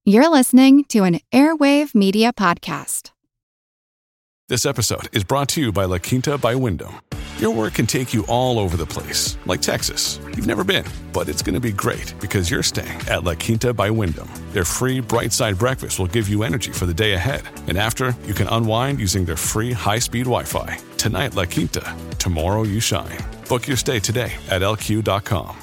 You're listening to an Airwave Media Podcast. This episode is brought to you by La Quinta by Wyndham. Your work can take you all over the place, like Texas. You've never been, but it's going to be great because you're staying at La Quinta by Wyndham. Their free Bright Side breakfast will give you energy for the day ahead. And after, you can unwind using their free high-speed Wi-Fi. Tonight, La Quinta. Tomorrow, you shine. Book your stay today at lq.com.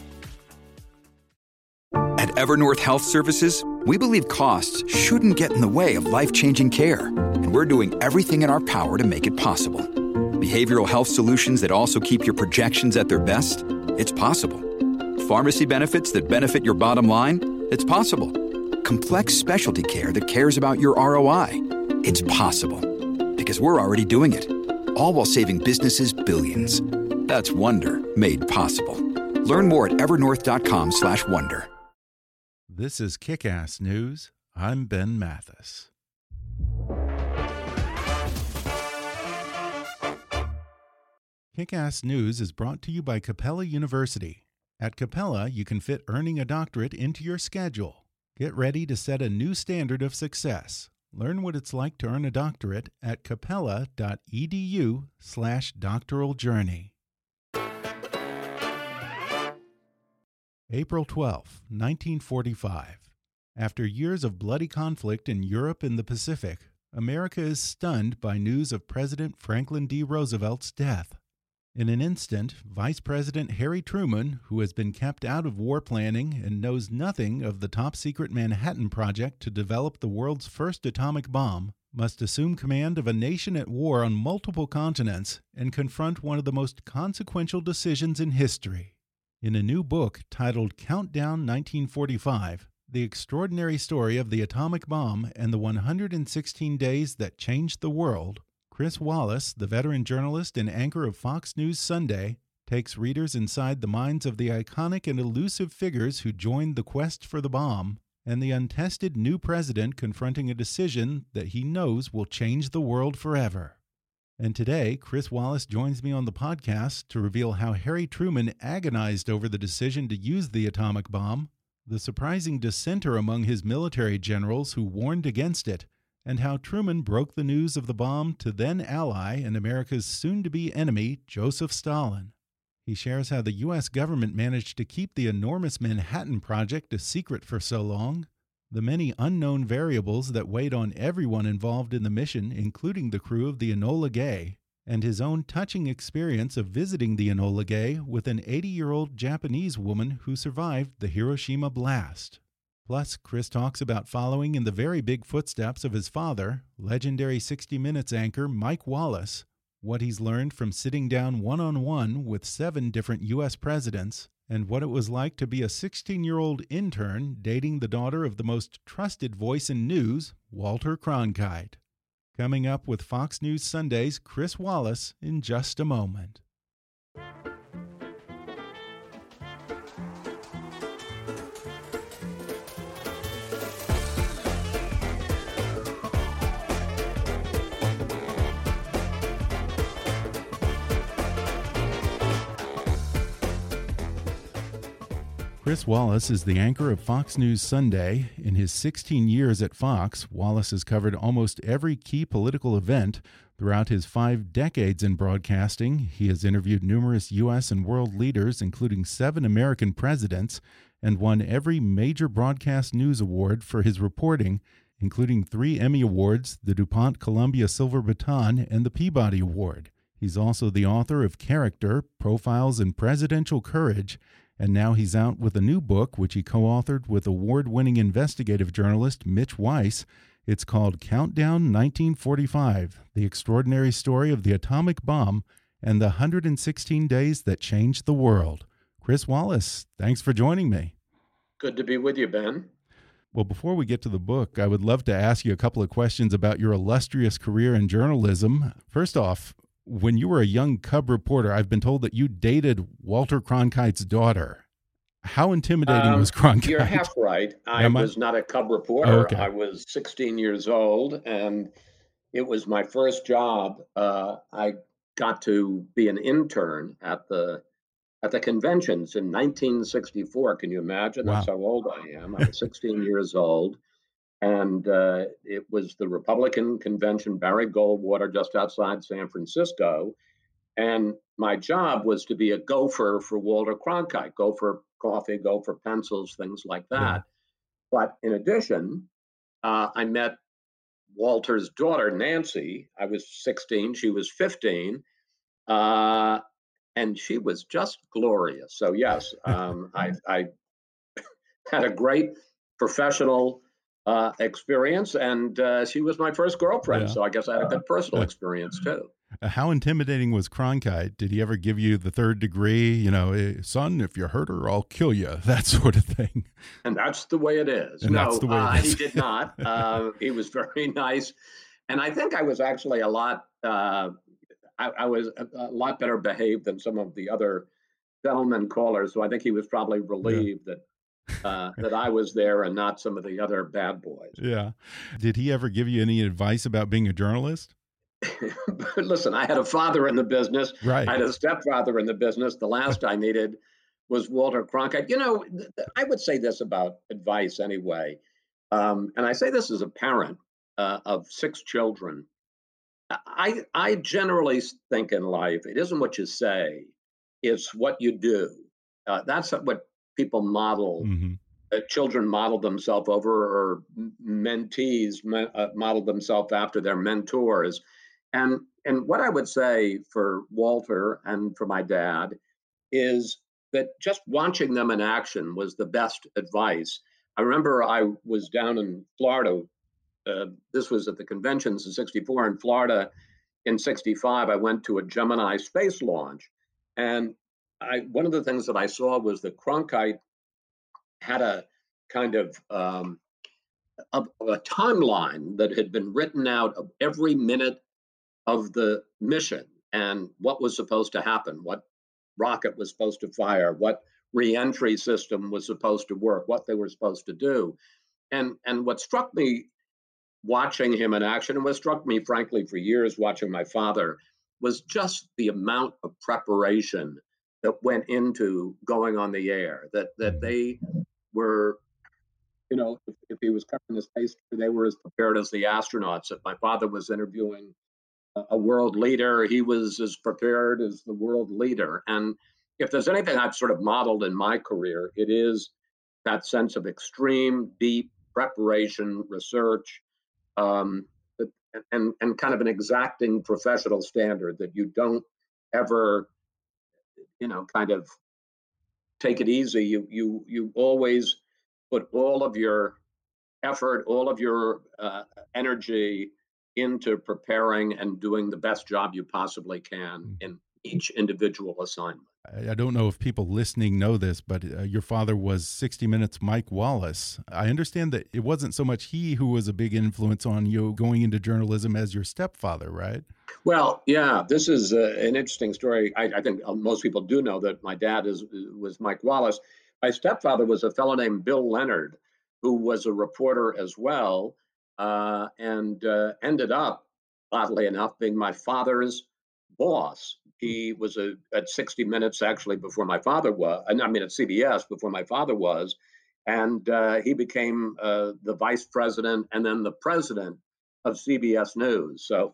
At Evernorth Health Services, we believe costs shouldn't get in the way of life-changing care, and we're doing everything in our power to make it possible. Behavioral health solutions that also keep your projections at their best? It's possible. Pharmacy benefits that benefit your bottom line? It's possible. Complex specialty care that cares about your ROI? It's possible. Because we're already doing it. All while saving businesses billions. That's Wonder made possible. Learn more at evernorth.com/wonder. This is Kick-Ass News. I'm Ben Mathis. Kick-Ass News is brought to you by Capella University. At Capella, you can fit earning a doctorate into your schedule. Get ready to set a new standard of success. Learn what it's like to earn a doctorate at capella.edu/doctoral journey. April 12, 1945. After years of bloody conflict in Europe and the Pacific, America is stunned by news of President Franklin D. Roosevelt's death. In an instant, Vice President Harry Truman, who has been kept out of war planning and knows nothing of the top-secret Manhattan Project to develop the world's first atomic bomb, must assume command of a nation at war on multiple continents and confront one of the most consequential decisions in history. In a new book titled Countdown 1945, The Extraordinary Story of the Atomic Bomb and the 116 Days That Changed the World, Chris Wallace, the veteran journalist and anchor of Fox News Sunday, takes readers inside the minds of the iconic and elusive figures who joined the quest for the bomb and the untested new president confronting a decision that he knows will change the world forever. And today, Chris Wallace joins me on the podcast to reveal how Harry Truman agonized over the decision to use the atomic bomb, the surprising dissenter among his military generals who warned against it, and how Truman broke the news of the bomb to then ally and America's soon-to-be enemy, Joseph Stalin. He shares how the U.S. government managed to keep the enormous Manhattan Project a secret for so long, the many unknown variables that weighed on everyone involved in the mission, including the crew of the Enola Gay, and his own touching experience of visiting the Enola Gay with an 80-year-old Japanese woman who survived the Hiroshima blast. Plus, Chris talks about following in the very big footsteps of his father, legendary 60 Minutes anchor Mike Wallace, what he's learned from sitting down one-on-one with 7 different U.S. presidents, and what it was like to be a 16-year-old intern dating the daughter of the most trusted voice in news, Walter Cronkite. Coming up with Fox News Sunday's Chris Wallace in just a moment. Chris Wallace is the anchor of Fox News Sunday. In his 16 years at Fox, Wallace has covered almost every key political event. Throughout his 5 decades in broadcasting, he has interviewed numerous U.S. and world leaders, including 7 American presidents, and won every major broadcast news award for his reporting, including 3 Emmy Awards, the DuPont Columbia Silver Baton, and the Peabody Award. He's also the author of Character, Profiles in Presidential Courage, and now he's out with a new book, which he co-authored with award-winning investigative journalist Mitch Weiss. It's called Countdown 1945, The Extraordinary Story of the Atomic Bomb and the 116 Days That Changed the World. Chris Wallace, thanks for joining me. Good to be with you, Ben. Well, before we get to the book, I would love to ask you a couple of questions about your illustrious career in journalism. First off, when you were a young cub reporter, I've been told that you dated Walter Cronkite's daughter. How intimidating was Cronkite? You're half right. I was not a cub reporter. Oh, okay. I was 16 years old, and it was my first job. I got to be an intern at the conventions in 1964. Can you imagine? Wow. That's how old I am. I was 16 years old. And it was the Republican convention, Barry Goldwater, just outside San Francisco. And my job was to be a gopher for Walter Cronkite, go for coffee, go for pencils, things like that. Yeah. But in addition, I met Walter's daughter, Nancy. I was 16, she was 15. And she was just glorious. So, yes, I had a great professional experience, and she was my first girlfriend. Yeah. So I guess I had a good personal experience too. How intimidating was Cronkite? Did he ever give you the third degree? You know, son, if you hurt her, I'll kill you. That sort of thing. And that's the way it is. And that's the way it is. He did not. He was very nice, and I think I was actually a lot. I was a lot better behaved than some of the other gentlemen callers. So I think he was probably relieved that I was there and not some of the other bad boys. Yeah. Did he ever give you any advice about being a journalist? Listen, I had a father in the business. Right. I had a stepfather in the business. The last I needed was Walter Cronkite. You know, I would say this about advice anyway. And I say this as a parent of 6 children. I generally think in life, it isn't what you say, it's what you do. That's what people model. Mm-hmm. Children model themselves over, or mentees model themselves after their mentors. And what I would say for Walter and for my dad is that just watching them in action was the best advice. I remember I was down in Florida. This was at the conventions in '64 in Florida. In '65, I went to a Gemini space launch. And one of the things that I saw was that Cronkite had a kind of a timeline that had been written out of every minute of the mission and what was supposed to happen, what rocket was supposed to fire, what reentry system was supposed to work, what they were supposed to do. And what struck me watching him in action, and what struck me, frankly, for years watching my father, was just the amount of preparation that went into going on the air, that they were, you know, if he was covering the space, they were as prepared as the astronauts. If my father was interviewing a world leader, he was as prepared as the world leader. And if there's anything I've sort of modeled in my career, it is that sense of extreme, deep preparation, research, and kind of an exacting professional standard that you don't ever, you know, kind of take it easy. You always put all of your effort, all of your energy into preparing and doing the best job you possibly can in each individual assignment. I don't know if people listening know this, but your father was 60 Minutes Mike Wallace. I understand that it wasn't so much he who was a big influence on you going into journalism as your stepfather, right? Well, yeah, this is an interesting story. I think most people do know that my dad was Mike Wallace. My stepfather was a fellow named Bill Leonard, who was a reporter as well, and ended up, oddly enough, being my father's boss. He was at 60 Minutes actually before my father was. I mean, at CBS before my father was, and he became the vice president and then the president of CBS News. So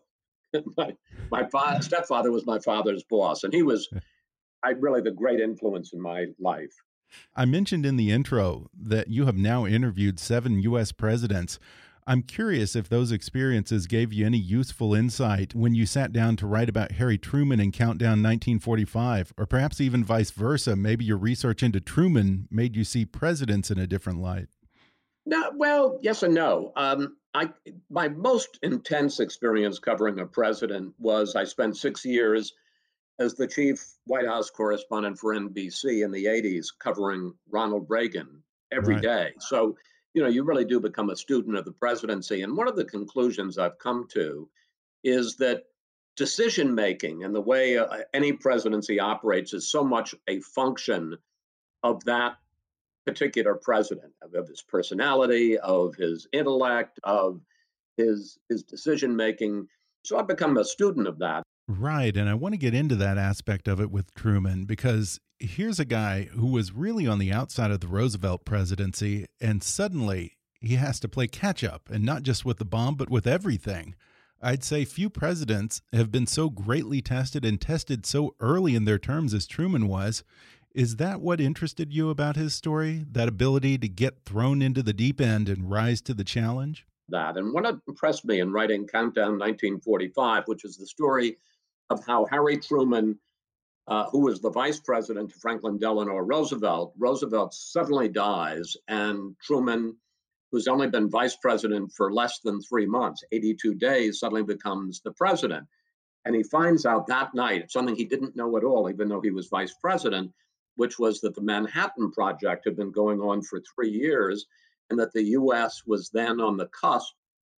my stepfather was my father's boss, and he was really the great influence in my life. I mentioned in the intro that you have now interviewed 7 U.S. presidents. I'm curious if those experiences gave you any useful insight when you sat down to write about Harry Truman in Countdown 1945, or perhaps even vice versa. Maybe your research into Truman made you see presidents in a different light. No, well, yes and no. My most intense experience covering a president was I spent 6 years as the chief White House correspondent for NBC in the 80s, covering Ronald Reagan every day. So, you know, you really do become a student of the presidency. And one of the conclusions I've come to is that decision making and the way any presidency operates is so much a function of that particular president, of his personality, of his intellect, of his decision making. So I've become a student of that. Right. And I want to get into that aspect of it with Truman, because here's a guy who was really on the outside of the Roosevelt presidency, and suddenly he has to play catch up, and not just with the bomb, but with everything. I'd say few presidents have been so greatly tested and tested so early in their terms as Truman was. Is that what interested you about his story? That ability to get thrown into the deep end and rise to the challenge? That. And what impressed me in writing Countdown 1945, which is the story of how Harry Truman, who was the vice president to Franklin Delano Roosevelt, Roosevelt suddenly dies, and Truman, who's only been vice president for less than 3 months, 82 days, suddenly becomes the president. And he finds out that night something he didn't know at all, even though he was vice president, which was that the Manhattan Project had been going on for 3 years, and that the U.S. was then on the cusp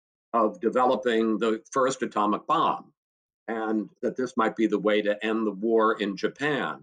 of developing the first atomic bomb, and that this might be the way to end the war in Japan,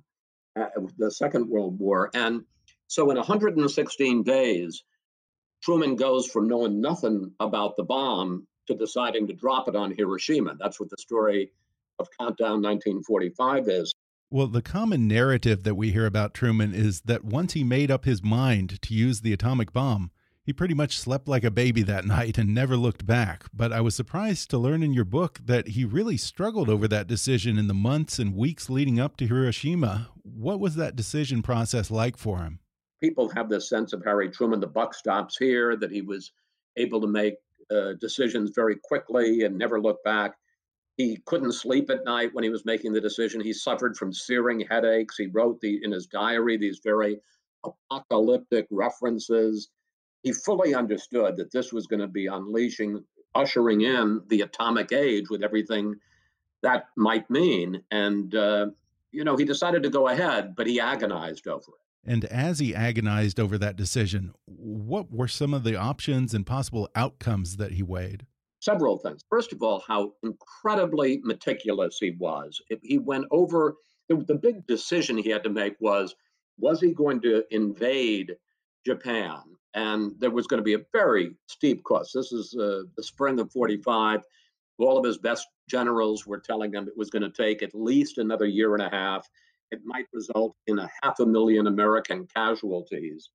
the Second World War. And so in 116 days, Truman goes from knowing nothing about the bomb to deciding to drop it on Hiroshima. That's what the story of Countdown 1945 is. Well, the common narrative that we hear about Truman is that once he made up his mind to use the atomic bomb, he pretty much slept like a baby that night and never looked back. But I was surprised to learn in your book that he really struggled over that decision in the months and weeks leading up to Hiroshima. What was that decision process like for him? People have this sense of Harry Truman, the buck stops here, that he was able to make decisions very quickly and never look back. He couldn't sleep at night when he was making the decision. He suffered from searing headaches. He wrote in his diary these very apocalyptic references. He fully understood that this was going to be ushering in the atomic age with everything that might mean. And, he decided to go ahead, but he agonized over it. And as he agonized over that decision, what were some of the options and possible outcomes that he weighed? Several things. First of all, how incredibly meticulous he was. He went over the big decision he had to make was he going to invade Japan? And there was going to be a very steep cost. This is the spring of 45. All of his best generals were telling him it was going to take at least another year and a half. It might result in 500,000 American casualties.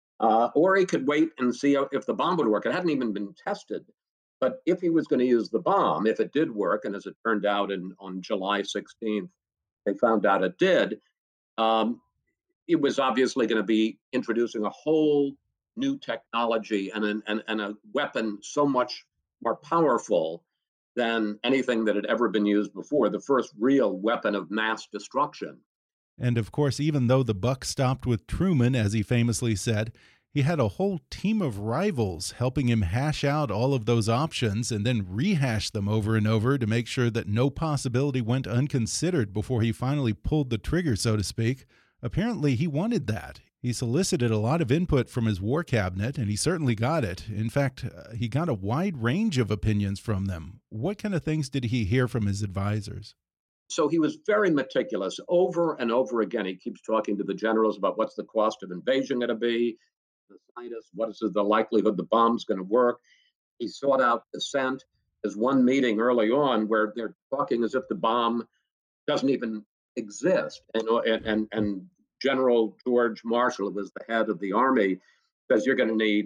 Or he could wait and see if the bomb would work. It hadn't even been tested. But if he was going to use the bomb, if it did work, and as it turned out on July 16th, they found out it did, it was obviously going to be introducing a whole new technology and a weapon so much more powerful than anything that had ever been used before, the first real weapon of mass destruction. And of course, even though the buck stopped with Truman, as he famously said, he had a whole team of rivals helping him hash out all of those options and then rehash them over and over to make sure that no possibility went unconsidered before he finally pulled the trigger, so to speak. Apparently, he wanted that. He solicited a lot of input from his war cabinet, and he certainly got it. In fact, he got a wide range of opinions from them. What kind of things did he hear from his advisors? So he was very meticulous. Over and over again, he keeps talking to the generals about what's the cost of invasion going to be, the scientists, what is the likelihood the bomb's going to work. He sought out dissent. There's one meeting early on where they're talking as if the bomb doesn't even exist. And General George Marshall, who was the head of the army, says you're going to need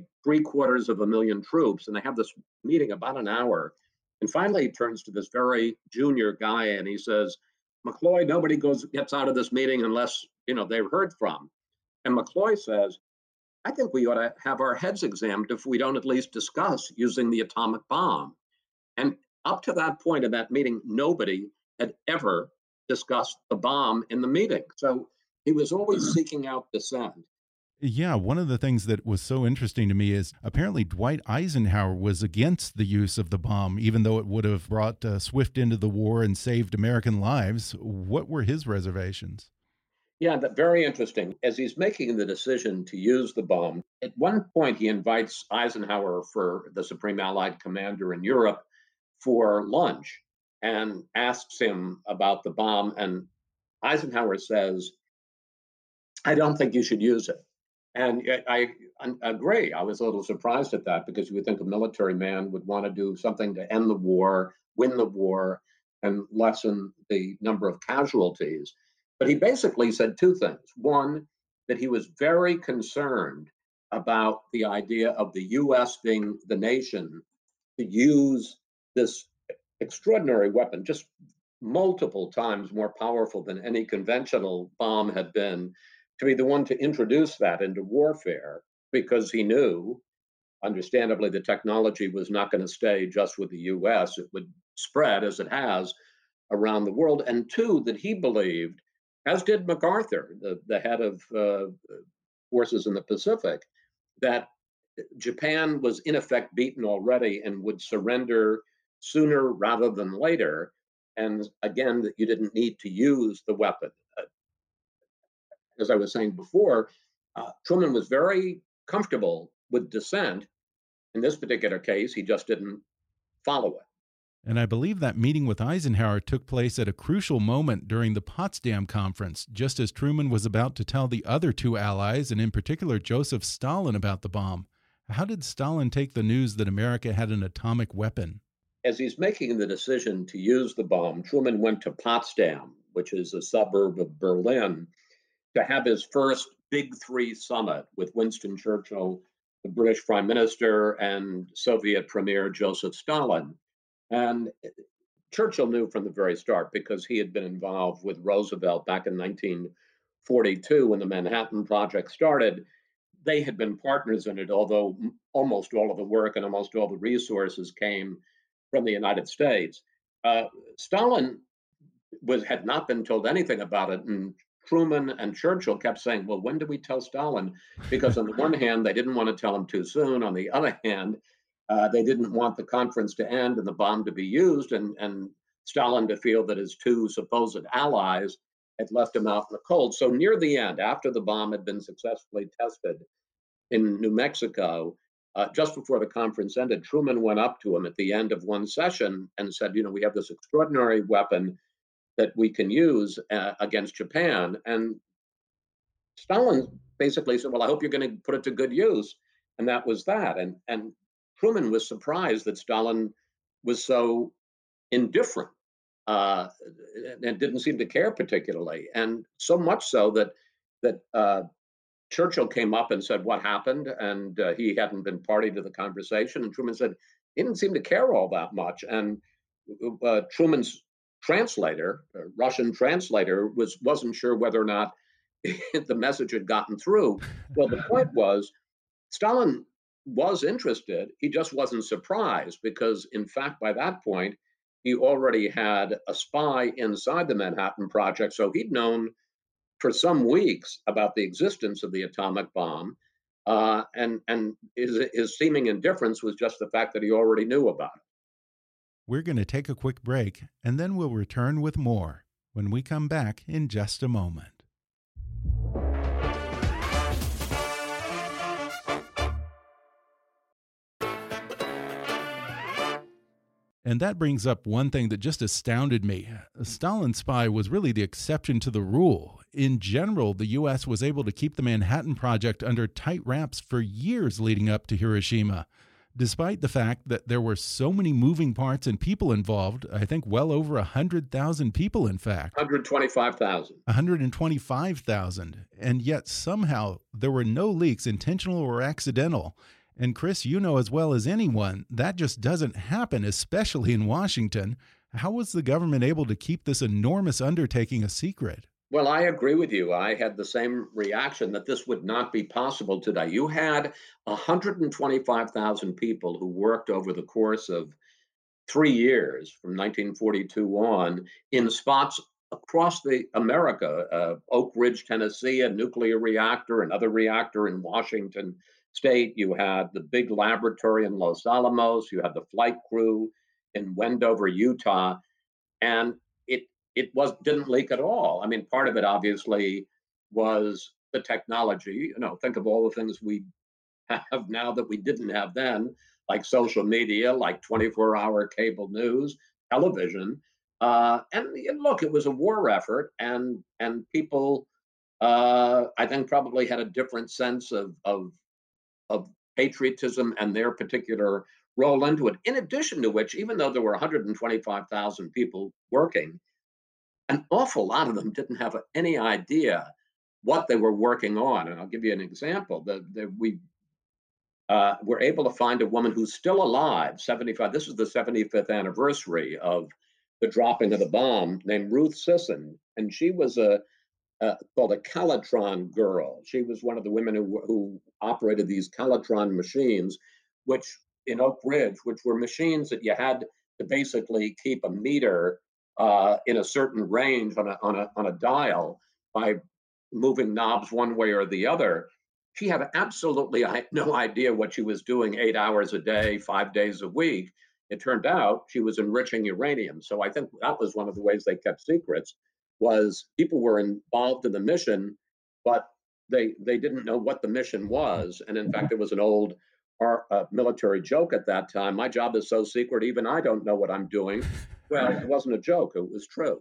750,000 troops. And they have this meeting about an hour. And finally, he turns to this very junior guy and he says, McCloy, nobody gets out of this meeting unless, they're heard from. And McCloy says, I think we ought to have our heads examined if we don't at least discuss using the atomic bomb. And up to that point in that meeting, nobody had ever discussed the bomb in the meeting. So he was always seeking out dissent. Yeah, one of the things that was so interesting to me is apparently Dwight Eisenhower was against the use of the bomb, even though it would have brought Swift into the war and saved American lives. What were his reservations? Yeah, that's very interesting. As he's making the decision to use the bomb, at one point he invites Eisenhower, for the Supreme Allied Commander in Europe, for lunch and asks him about the bomb. And Eisenhower says, I don't think you should use it. And I agree. I was a little surprised at that because you would think a military man would want to do something to end the war, win the war, and lessen the number of casualties. But he basically said two things. One, that he was very concerned about the idea of the U.S. being the nation to use this extraordinary weapon, just multiple times more powerful than any conventional bomb had been, to be the one to introduce that into warfare, because he knew, understandably, the technology was not going to stay just with the US. It would spread, as it has, around the world. And two, that he believed, as did MacArthur, the head of forces in the Pacific, that Japan was in effect beaten already and would surrender sooner rather than later. And again, that you didn't need to use the weapon. As I was saying before, Truman was very comfortable with dissent. In this particular case, he just didn't follow it. And I believe that meeting with Eisenhower took place at a crucial moment during the Potsdam Conference, just as Truman was about to tell the other two allies, and in particular Joseph Stalin, about the bomb. How did Stalin take the news that America had an atomic weapon? As he's making the decision to use the bomb, Truman went to Potsdam, which is a suburb of Berlin, to have his first Big Three summit with Winston Churchill, the British Prime Minister, and Soviet Premier Joseph Stalin. And Churchill knew from the very start, because he had been involved with Roosevelt back in 1942 when the Manhattan Project started. They had been partners in it, although almost all of the work and almost all the resources came from the United States. Stalin had not been told anything about it, and Truman and Churchill kept saying, well, when do we tell Stalin? Because on the one hand, they didn't want to tell him too soon. On the other hand, they didn't want the conference to end and the bomb to be used, and Stalin to feel that his two supposed allies had left him out in the cold. So near the end, after the bomb had been successfully tested in New Mexico, just before the conference ended, Truman went up to him at the end of one session and said, we have this extraordinary weapon that we can use against Japan. And Stalin basically said, well, I hope you're going to put it to good use. And that was that. And Truman was surprised that Stalin was so indifferent and didn't seem to care particularly. And so much so that Churchill came up and said what happened, and he hadn't been party to the conversation. And Truman said he didn't seem to care all that much. And Truman's translator, Russian translator, wasn't sure whether or not the message had gotten through. Well, the point was, Stalin was interested. He just wasn't surprised, because, in fact, by that point, he already had a spy inside the Manhattan Project. So he'd known for some weeks about the existence of the atomic bomb. And his seeming indifference was just the fact that he already knew about it. We're going to take a quick break, and then we'll return with more when we come back in just a moment. And that brings up one thing that just astounded me. Stalin's spy was really the exception to the rule. In general, the U.S. was able to keep the Manhattan Project under tight wraps for years leading up to Hiroshima, despite the fact that there were so many moving parts and people involved. I think well over 100,000 people, in fact. 125,000. 125,000. And yet somehow there were no leaks, intentional or accidental. And Chris, you know as well as anyone, that just doesn't happen, especially in Washington. How was the government able to keep this enormous undertaking a secret? Well, I agree with you. I had the same reaction, that this would not be possible today. You had 125,000 people who worked over the course of 3 years, from 1942 on, in spots across America. Oak Ridge, Tennessee, a nuclear reactor, another reactor in Washington State. You had the big laboratory in Los Alamos. You had the flight crew in Wendover, Utah, and it didn't leak at all. I mean, part of it obviously was the technology. Think of all the things we have now that we didn't have then, like social media, like 24-hour cable news, television, and look, it was a war effort, and people, I think, probably had a different sense of patriotism and their particular role into it. In addition to which, even though there were 125,000 people working, an awful lot of them didn't have any idea what they were working on. And I'll give you an example. We were able to find a woman who's still alive, 75. This is the 75th anniversary of the dropping of the bomb, named Ruth Sisson. And she was called a Calitron girl. She was one of the women who operated these Calitron machines, which in Oak Ridge, which were machines that you had to basically keep a meter in a certain range on a dial by moving knobs one way or the other. She had absolutely no idea what she was doing 8 hours a day, 5 days a week. It turned out she was enriching uranium. So I think that was one of the ways they kept secrets, was people were involved in the mission, but they didn't know what the mission was. And in fact, there was an old military joke at that time. My job is so secret, even I don't know what I'm doing. Well, it wasn't a joke; it was true.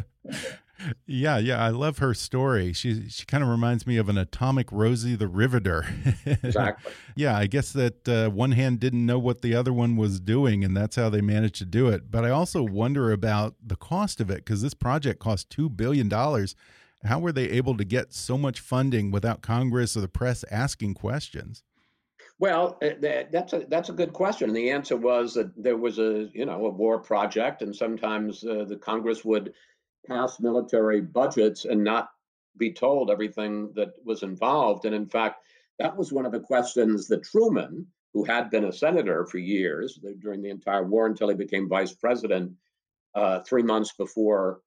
Yeah, yeah, I love her story. She kind of reminds me of an atomic Rosie the Riveter. Exactly. Yeah, I guess that one hand didn't know what the other one was doing, and that's how they managed to do it. But I also wonder about the cost of it, because this project cost $2 billion. How were they able to get so much funding without Congress or the press asking questions? Well, that's a good question. And the answer was that there was a war project, and sometimes the Congress would pass military budgets and not be told everything that was involved. And in fact, that was one of the questions that Truman, who had been a senator for years during the entire war until he became vice president 3 months before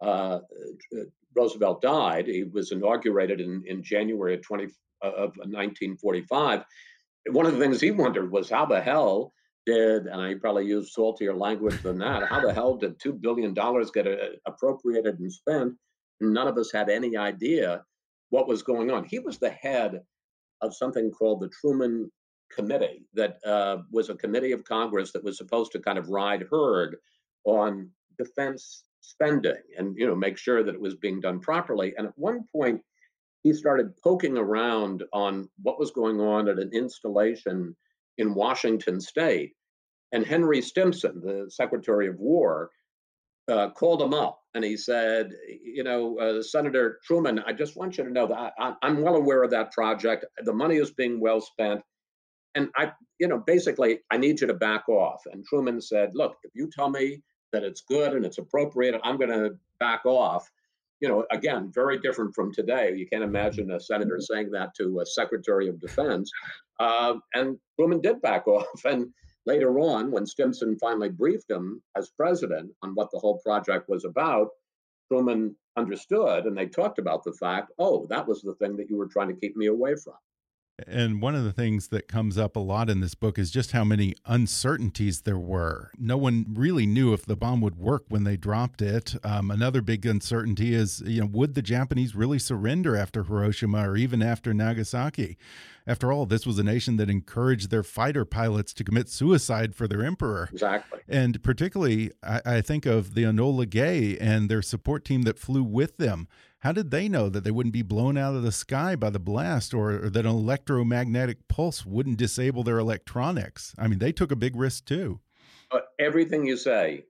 Roosevelt died. He was inaugurated in January of 1945. One of the things he wondered was how the hell did, and I probably used saltier language than that, how the hell did $2 billion get appropriated and spent? None of us had any idea what was going on. He was the head of something called the Truman Committee, that was a committee of Congress that was supposed to kind of ride herd on defense spending and make sure that it was being done properly. And at one point, he started poking around on what was going on at an installation in Washington State. And Henry Stimson, the Secretary of War, called him up and he said, Senator Truman, I just want you to know that I'm well aware of that project. The money is being well spent. And basically, I need you to back off. And Truman said, look, if you tell me that it's good and it's appropriate, I'm going to back off. Again, very different from today. You can't imagine a senator saying that to a Secretary of Defense. And Truman did back off. And later on, when Stimson finally briefed him as president on what the whole project was about, Truman understood, and they talked about the fact, oh, that was the thing that you were trying to keep me away from. And one of the things that comes up a lot in this book is just how many uncertainties there were. No one really knew if the bomb would work when they dropped it. Another big uncertainty is, would the Japanese really surrender after Hiroshima or even after Nagasaki? After all, this was a nation that encouraged their fighter pilots to commit suicide for their emperor. Exactly. And particularly, I think of the Enola Gay and their support team that flew with them. How did they know that they wouldn't be blown out of the sky by the blast, or that an electromagnetic pulse wouldn't disable their electronics? I mean, they took a big risk too. Everything you say,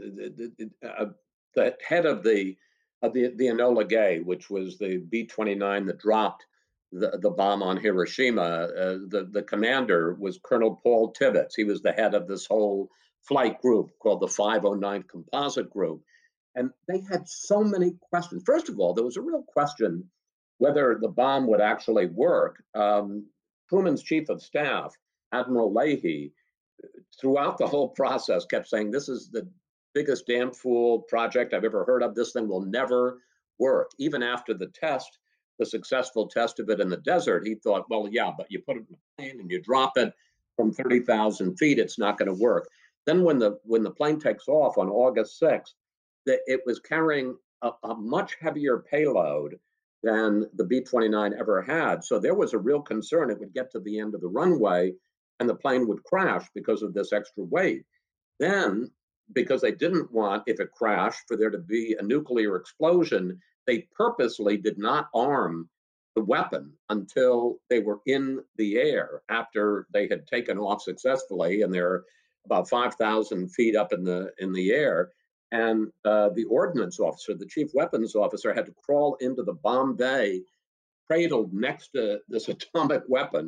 the head of the Enola Gay, which was the B-29 that dropped the bomb on Hiroshima, the commander was Colonel Paul Tibbets. He was the head of this whole flight group called the 509 Composite Group. And they had so many questions. First of all, there was a real question whether the bomb would actually work. Truman's chief of staff, Admiral Leahy, throughout the whole process kept saying, this is the biggest damn fool project I've ever heard of. This thing will never work. Even after the test, the successful test of it in the desert, he thought, well, yeah, but you put it in a plane and you drop it from 30,000 feet, it's not going to work. Then when the plane takes off on August 6th, it was carrying a much heavier payload than the B-29 ever had. So there was a real concern it would get to the end of the runway and the plane would crash because of this extra weight. Then, because they didn't want, if it crashed, for there to be a nuclear explosion, they purposely did not arm the weapon until they were in the air after they had taken off successfully, and they're about 5,000 feet up in the air. And the ordnance officer, the chief weapons officer, had to crawl into the bomb bay, cradled next to this atomic weapon,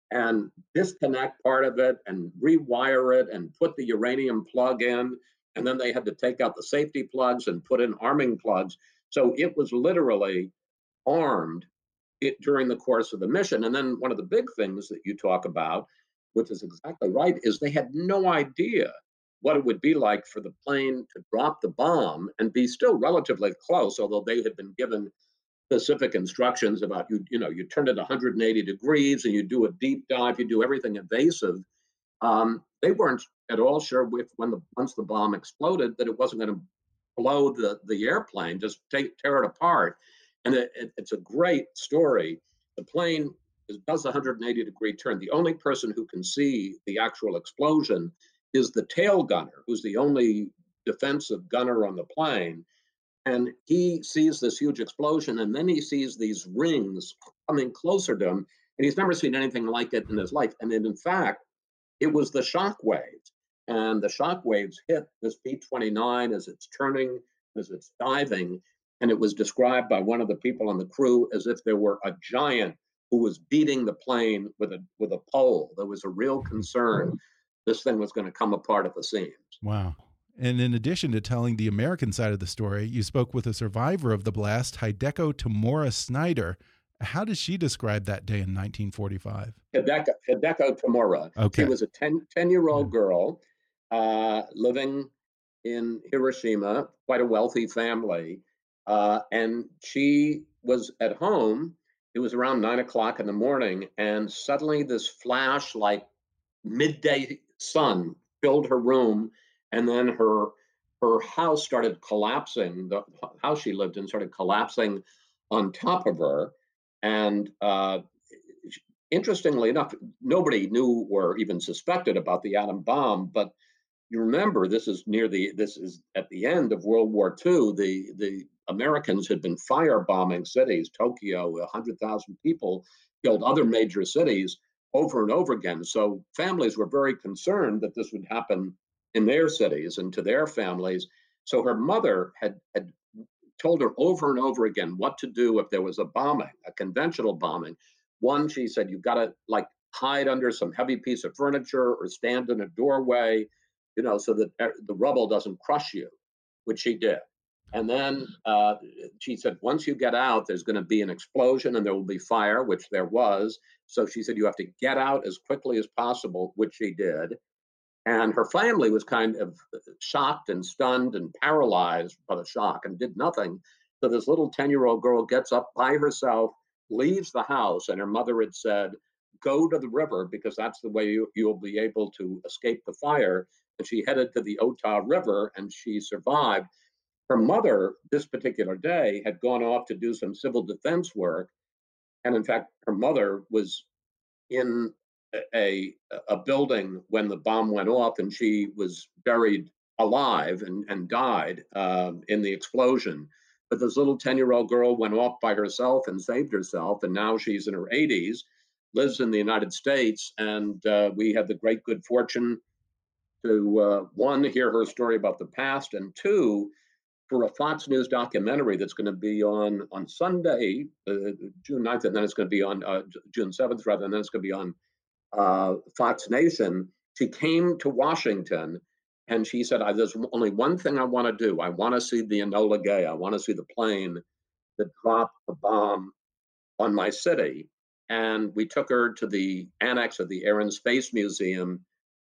and disconnect part of it and rewire it and put the uranium plug in. And then they had to take out the safety plugs and put in arming plugs. So it was literally armed during the course of the mission. And then one of the big things that you talk about, which is exactly right, is they had no idea what it would be like for the plane to drop the bomb and be still relatively close, although they had been given specific instructions about you turn it 180 degrees and you do a deep dive, you do everything invasive. They weren't at all sure once the bomb exploded that it wasn't going to blow the airplane, just tear it apart. And it's a great story. The plane does a 180-degree turn. The only person who can see the actual explosion is the tail gunner, who's the only defensive gunner on the plane. And he sees this huge explosion, and then he sees these rings coming closer to him, and he's never seen anything like it in his life. And then, in fact, it was the shock waves, and the shock waves hit this B-29 as it's turning, as it's diving, and it was described by one of the people on the crew as if there were a giant who was beating the plane with a pole. There was a real concern this thing was going to come apart at the seams. Wow. And in addition to telling the American side of the story, you spoke with a survivor of the blast, Hideko Tamura Snyder. How does she describe that day in 1945? Hideko Tamura. Okay. She was a 10-year-old girl living in Hiroshima, quite a wealthy family. And she was at home. It was around 9 o'clock in the morning, and suddenly this flash, like midday sun, filled her room, and then her house started collapsing. The house she lived in started collapsing on top of her. And interestingly enough, nobody knew or even suspected about the atom bomb. But you remember, this is at the end of World War II. The Americans had been firebombing cities. Tokyo, 100,000 people killed, other major cities over and over again. So families were very concerned that this would happen in their cities and to their families. So her mother had told her over and over again what to do if there was a bombing, a conventional bombing. One, she said, you've got to hide under some heavy piece of furniture or stand in a doorway, so that the rubble doesn't crush you, which she did. And then she said, once you get out, there's going to be an explosion and there will be fire, which there was. So she said, you have to get out as quickly as possible, which she did. And her family was kind of shocked and stunned and paralyzed by the shock and did nothing. So this little 10-year-old girl gets up by herself, leaves the house, and her mother had said, go to the river because that's the way you'll be able to escape the fire. And she headed to the Ota River, and she survived. Her mother, this particular day, had gone off to do some civil defense work. And in fact, her mother was in a building when the bomb went off, and she was buried alive and died in the explosion. But this little 10-year-old girl went off by herself and saved herself, and now she's in her 80s, lives in the United States, and we had the great good fortune to, one, hear her story about the past, and two, for a Fox News documentary that's going to be on Sunday, June 9th, and then it's going to be on June 7th, rather, and then it's going to be on Fox Nation. She came to Washington and she said, there's only one thing I want to do. I want to see the Enola Gay. I want to see the plane that dropped the bomb on my city. And we took her to the annex of the Air and Space Museum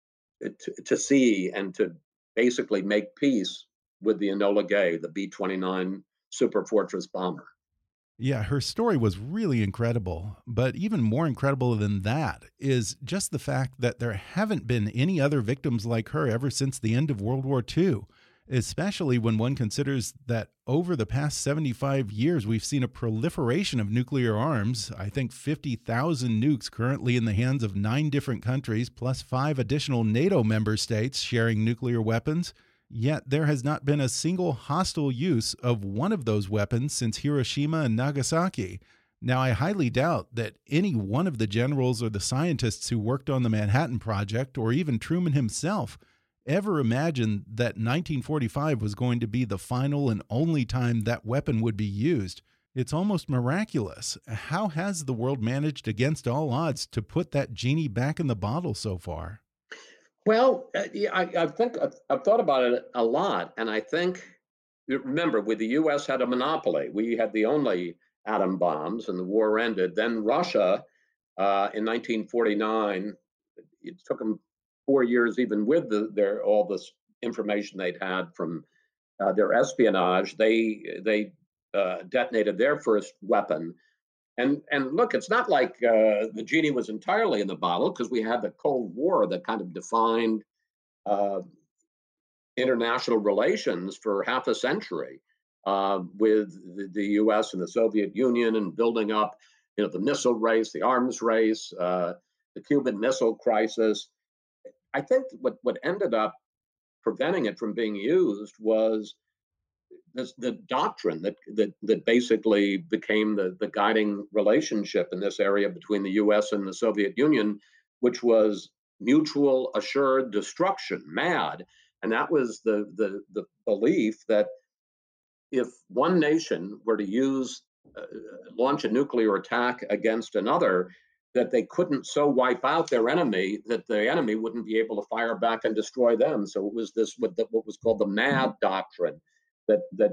to see and to basically make peace with the Enola Gay, the B-29 Superfortress bomber. Yeah, her story was really incredible. But even more incredible than that is just the fact that there haven't been any other victims like her ever since the end of World War II, especially when one considers that over the past 75 years, we've seen a proliferation of nuclear arms. I think 50,000 nukes currently in the hands of 9 different countries, plus 5 additional NATO member states sharing nuclear weapons. Yet there has not been a single hostile use of one of those weapons since Hiroshima and Nagasaki. Now, I highly doubt that any one of the generals or the scientists who worked on the Manhattan Project, or even Truman himself, ever imagined that 1945 was going to be the final and only time that weapon would be used. It's almost miraculous. How has the world managed against all odds to put that genie back in the bottle so far? Well, yeah, I think I've thought about it a lot, and I think remember, with the U.S. had a monopoly, we had the only atom bombs, and the war ended. Then Russia, in 1949, it took them 4 years, even with their all this information they'd had from their espionage. They detonated their first weapon. And look, it's not like the genie was entirely in the bottle because we had the Cold War that kind of defined uh, international relations for half a century with the U.S. and the Soviet Union and building up, the missile race, the arms race, the Cuban Missile Crisis. I think what ended up preventing it from being used was the doctrine that basically became the guiding relationship in this area between the U.S. and the Soviet Union, which was mutual assured destruction, MAD, and that was the belief that if one nation were to uh, launch a nuclear attack against another, that they couldn't so wipe out their enemy that the enemy wouldn't be able to fire back and destroy them. So it was this what was called the MAD doctrine, that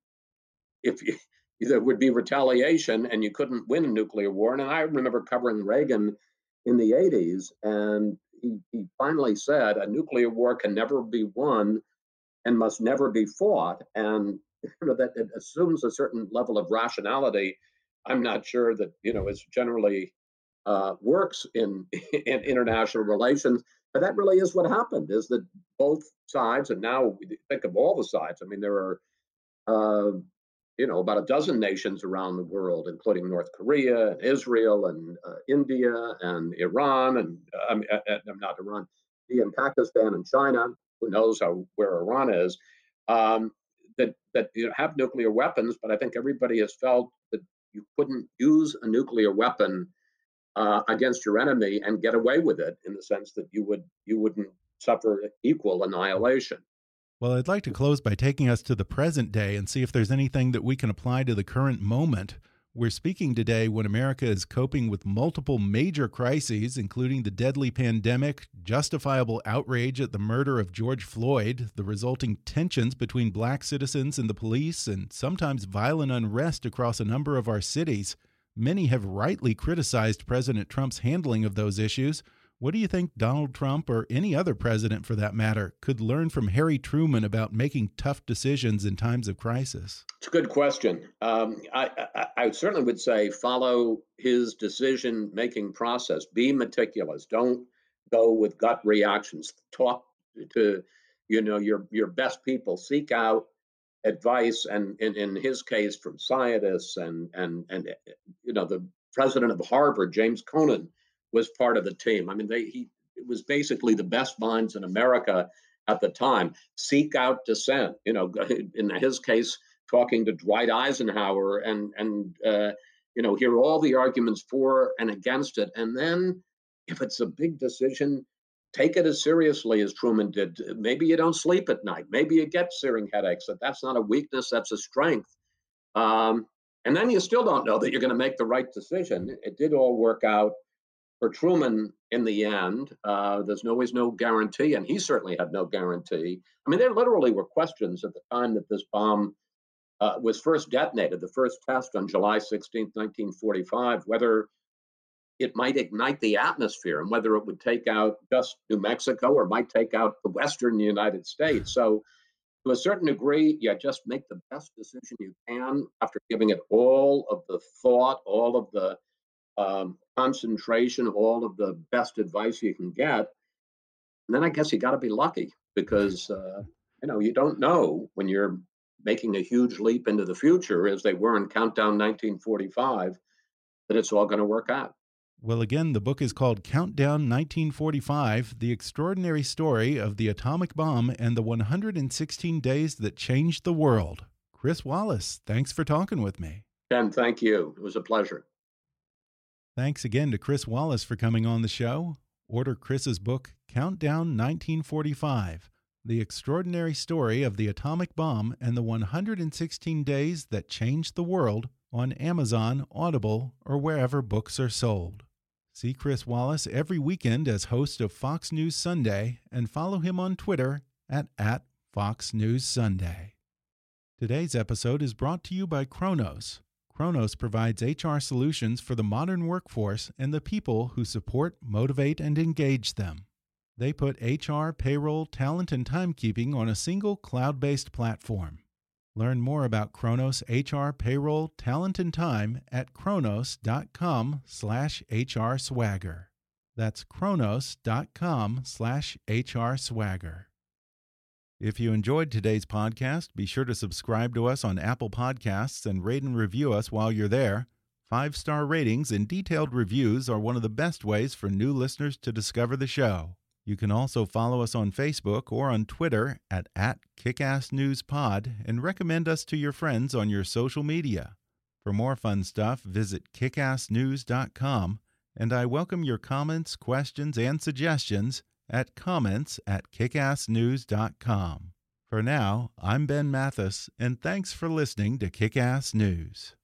if you, there would be retaliation and you couldn't win a nuclear war. And I remember covering Reagan in the 80s, and he finally said a nuclear war can never be won and must never be fought. And that it assumes a certain level of rationality. I'm not sure that it's generally works in in international relations. But that really is what happened: is that both sides, and now we think of all the sides. I mean, there are uh, about a dozen nations around the world, including North Korea and Israel and India and Iran and not Iran, India and Pakistan and China. Who knows where Iran is? Um, that have nuclear weapons, but I think everybody has felt that you couldn't use a nuclear weapon against your enemy and get away with it, in the sense that you wouldn't suffer equal annihilation. Well, I'd like to close by taking us to the present day and see if there's anything that we can apply to the current moment. We're speaking today when America is coping with multiple major crises, including the deadly pandemic, justifiable outrage at the murder of George Floyd, the resulting tensions between black citizens and the police, and sometimes violent unrest across a number of our cities. Many have rightly criticized President Trump's handling of those issues. What do you think Donald Trump, or any other president for that matter, could learn from Harry Truman about making tough decisions in times of crisis? It's a good question. I certainly would say follow his decision-making process. Be meticulous. Don't go with gut reactions. Talk to your best people. Seek out advice, and in his case, from scientists and the president of Harvard, James Conant, was part of the team. I mean, he it was basically the best minds in America at the time. Seek out dissent. In his case, talking to Dwight Eisenhower and hear all the arguments for and against it, and then if it's a big decision, take it as seriously as Truman did. Maybe you don't sleep at night. Maybe you get searing headaches. That's not a weakness. That's a strength. And then you still don't know that you're going to make the right decision. It did all work out for Truman in the end. There's always no guarantee, and he certainly had no guarantee. I mean, there literally were questions at the time that this bomb was first detonated, the first test on July 16th, 1945, whether it might ignite the atmosphere and whether it would take out just New Mexico or might take out the western United States. So, to a certain degree, you just make the best decision you can after giving it all of the thought, all of the concentration, all of the best advice you can get. And then I guess you got to be lucky, because you don't know when you're making a huge leap into the future, as they were in Countdown 1945, that it's all going to work out. Well, again, the book is called Countdown 1945, The Extraordinary Story of the Atomic Bomb and the 116 Days That Changed the World. Chris Wallace, thanks for talking with me. Ken, thank you. It was a pleasure. Thanks again to Chris Wallace for coming on the show. Order Chris's book, Countdown 1945, The Extraordinary Story of the Atomic Bomb and the 116 Days That Changed the World, on Amazon, Audible, or wherever books are sold. See Chris Wallace every weekend as host of Fox News Sunday and follow him on Twitter at Fox News Sunday. Today's episode is brought to you by Kronos. Kronos provides HR solutions for the modern workforce and the people who support, motivate, and engage them. They put HR, payroll, talent, and timekeeping on a single cloud-based platform. Learn more about Kronos HR, payroll, talent, and time at kronos.com/HRswagger. That's kronos.com/HRswagger. If you enjoyed today's podcast, be sure to subscribe to us on Apple Podcasts and rate and review us while you're there. 5-star ratings and detailed reviews are one of the best ways for new listeners to discover the show. You can also follow us on Facebook or on Twitter at @KickassNewsPod and recommend us to your friends on your social media. For more fun stuff, visit kickassnews.com, and I welcome your comments, questions, and suggestions at comments@kickassnews.com. For now, I'm Ben Mathis, and thanks for listening to Kick-Ass News.